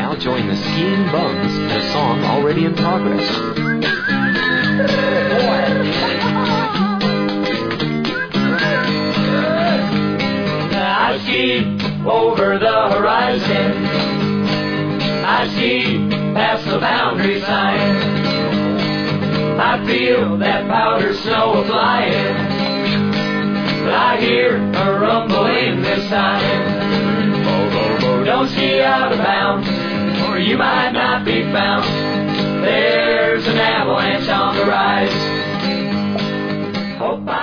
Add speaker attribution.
Speaker 1: now join the skiing bums in a song already in progress.
Speaker 2: I ski over the horizon. I ski past the boundary sign. I feel that powder snow a-flying, but I hear a rumbling this time. Don't ski out of bounds, or you might not be found. There's an avalanche on the rise. Hope